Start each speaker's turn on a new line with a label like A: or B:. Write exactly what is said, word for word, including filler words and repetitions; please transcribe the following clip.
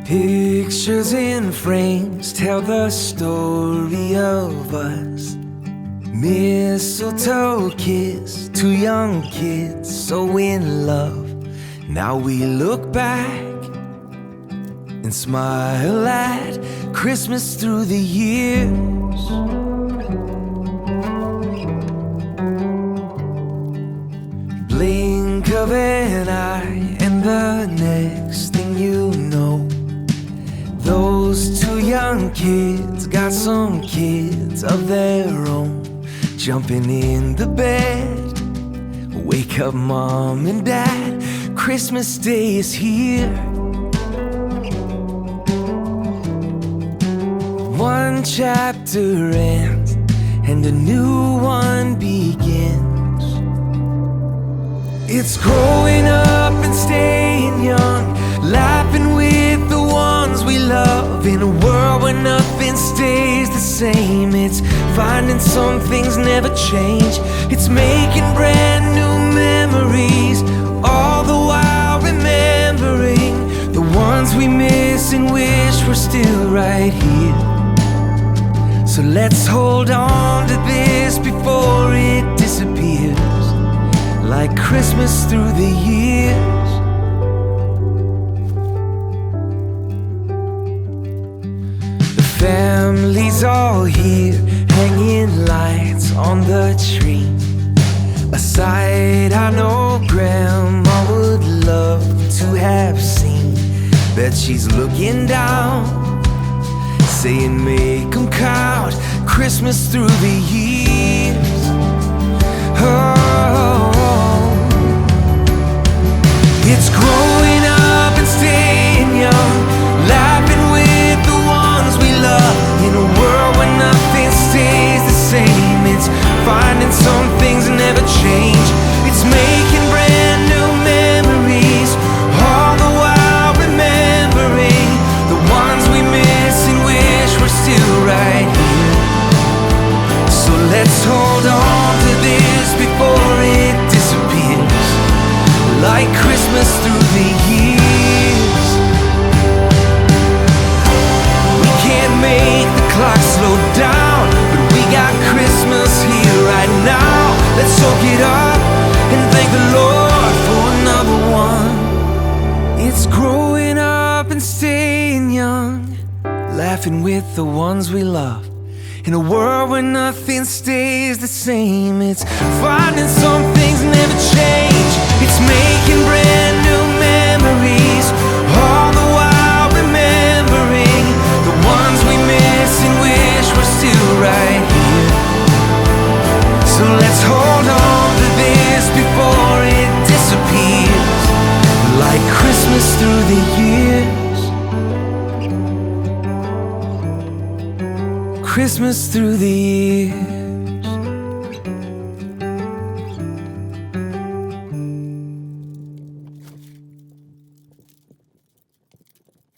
A: Pictures in frames tell the story of us. Mistletoe kiss, two young kids so in love. Now we look back and smile at Christmas through the years. Blink of an eye and the next thing you know, those two young kids got some kids of their own. Jumping in the bed, wake up mom and dad, Christmas Day is here. One chapter ends and a new one begins. It's growing up and staying young, laughing with the ones we love, in a world where nothing stays the same. It's finding some things never change. It's making brand new memories, all the while remembering the ones we miss and wish were still right here. So let's hold on to this before it disappears, like Christmas through the years. The family's all here, hanging lights on the tree, a sight I know Grandma would love to have seen. Bet she's looking down, saying make 'em count, Christmas through the years. Oh, it's growing up and staying young, laughing with the ones we love, in a world where nothing stays the same. It's finding some things never change. It's making brand new memories, all the while remembering the ones we miss and wish were still right here. So let's hold on to this before it disappears, like Christmas through the years. We can't make the clock slow down, but we got Christmas here right now. Let's soak it up and thank the Lord for another one. It's growing up and staying young, laughing with the ones we love, in a world where nothing stays the same. It's finding some things never change. It's making brand new memories, all the while remembering the ones we miss and wish were still right here. So let's hold on to this before it disappears, like Christmas through the years. Christmas through the years.